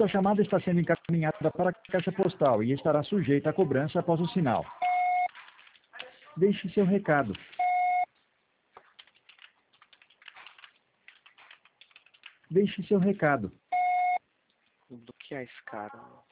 Sua chamada está sendo encaminhada para a caixa postal e estará sujeita a cobrança após o sinal. Deixe seu recado. Deixe seu recado. Do que é esse cara?